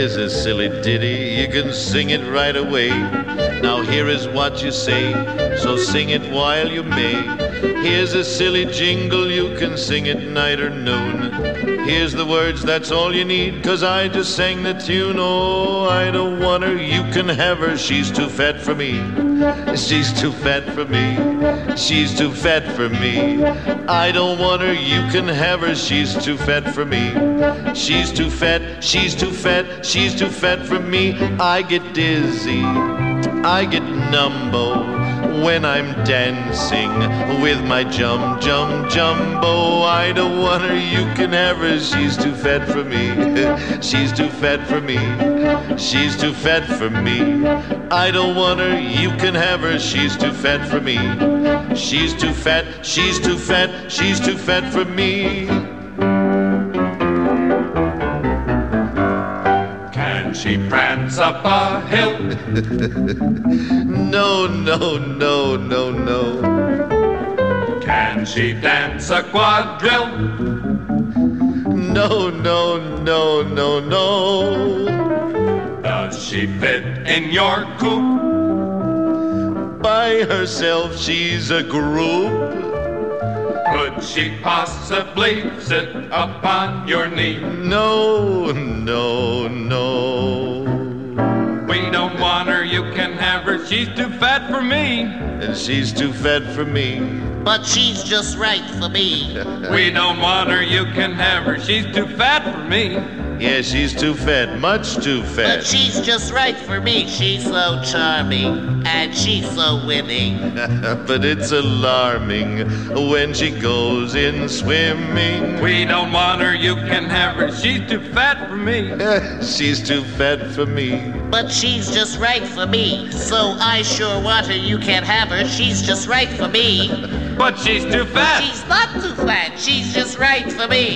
Here's a silly ditty, you can sing it right away. Now here is what you say, so sing it while you may. Here's a silly jingle, you can sing it night or noon. Here's the words, that's all you need, 'cause I just sang the tune. Oh, I don't want her, you can have her, she's too fat for me. She's too fat for me. She's too fat for me. I don't want her, you can have her, she's too fat for me. She's too fat, she's too fat, she's too fat for me. I get dizzy, I get numbo when I'm dancing with my jumbo. I don't want her, you can have her, she's too fat for me. She's too fat for me. She's too fat for me. I don't want her, you can have her, she's too fat for me. She's too fat, she's too fat, she's too fat for me. Can she prance up a hill? No, no, no, no, no. Can she dance a quadrille? No, no, no, no, no. Does she fit in your coupe? By herself, she's a group. Could she possibly sit upon your knee? No, no, no. We don't want her, you can have her, she's too fat for me. And she's too fat for me. But she's just right for me. We don't want her, you can have her, she's too fat for me. Yeah, she's too fat, much too fat. But she's just right for me. She's so charming and she's so winning. But it's alarming when she goes in swimming. We don't want her, you can have her, she's too fat for me. She's too fat for me. But she's just right for me. So I sure want her, you can't have her. She's just right for me. But she's too fat. She's not too fat. She's just right for me.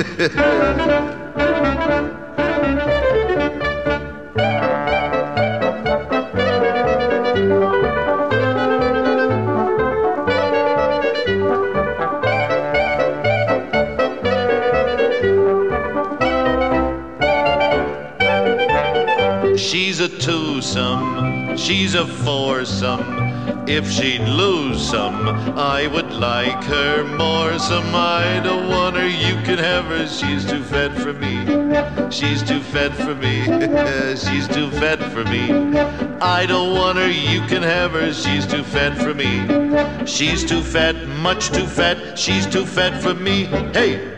She's a twosome, she's a foursome. If she'd lose some, I would like her more. Some I don't want her, you can have her, she's too fat for me. She's too fat for me. She's too fat for me. I don't want her, you can have her, she's too fat for me. She's too fat, much too fat, she's too fat for me. Hey!